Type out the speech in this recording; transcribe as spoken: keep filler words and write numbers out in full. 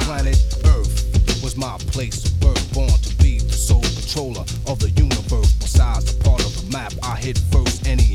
planet Earth was my place of birth, born to be the sole controller of the universe. Besides the part of the map I hit first, any